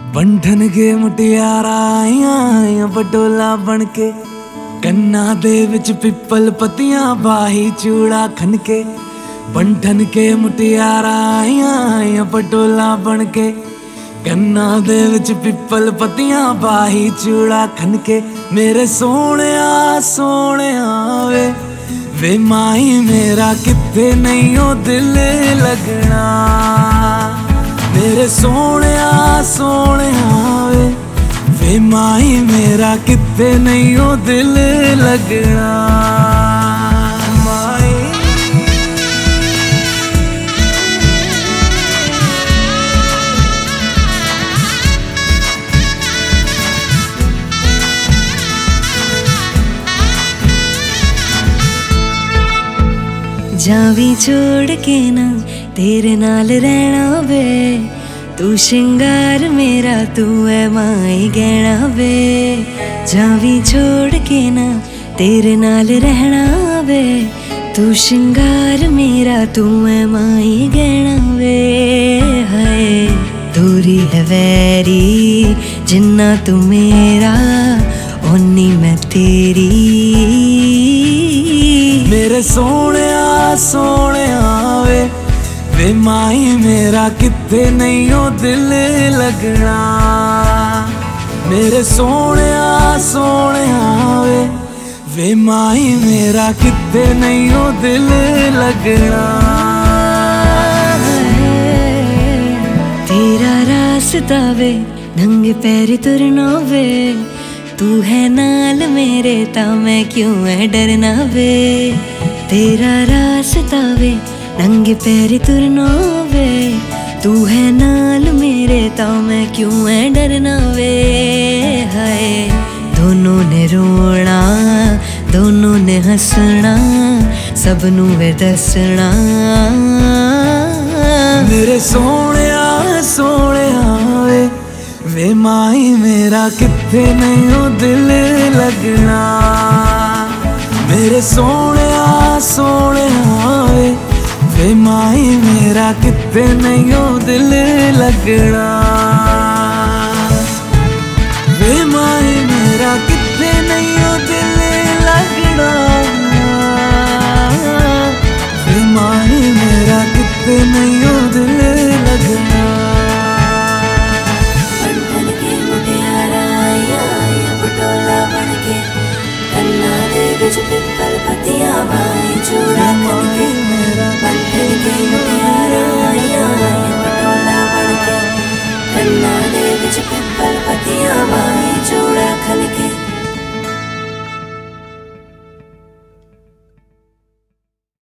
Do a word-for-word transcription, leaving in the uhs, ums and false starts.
बंधन के मुटियारा आइया पटोला बन के, कन्ना दे विच पिपल पतियां बाही चूड़ा खन के। बंधन के मुटियारा आइया पटोला बन के, कन्ना दे विच पिपल पतियां बाही चूड़ा खन के। मेरे सोने सोने वे वे माही मेरा किथे नहीं ओ दिल लगना। मेरे सोने सोने वे वे माही मेरा किथे नहीं ओ दिल लगना। माही जावी छोड़ के ना तेरे नाल रहना वे, तू शिंगार मेरा तू है माई गहना वे। जावी छोड़ के ना तेरे नाल रहना वे, तू शिंगार मेरा तू है माई गहना वे। हाय दूरी है वैरी जिन्ना तू मेरा ओनी मैं तेरी। मेरे सोने सोने वे वे माही मेरा किथे नहीं ओ दिल लगना। मेरे सोने सोने वे वे माही मेरा किथे नहीं ओ दिल लगना। तेरा रास्ता वे नंगे पैरी तुरना वे, तू है नाल मेरे ता मैं क्यों है डरना वे। तेरा रास्ता वे नंगे पैरी तुरना वे, तू है नाल मेरे ता मैं क्यों है डरना वे। हाय दोनों ने रोना दोनों ने हंसना, सबनू वे दसना। मेरे सोने सोने वे वे माही मेरा किथे नहीं ओ दिल लगना। मेरे सोने सोने वे वे माही मेरा किथे नहीं ओ दिल लगना। वे माही मेरा किथे नहीं ओ दिल लगना। वे माही मेरा किथे नहीं ओ दिल लगना। बंधन के मुटियारा आइया पटोला बन के, कन्ना दे विच पिपल पतियां बाही चूड़ा खन के। बंधन के मुटियारा आइया पटोला बन के, कन्ना दे विच पिपल पतियां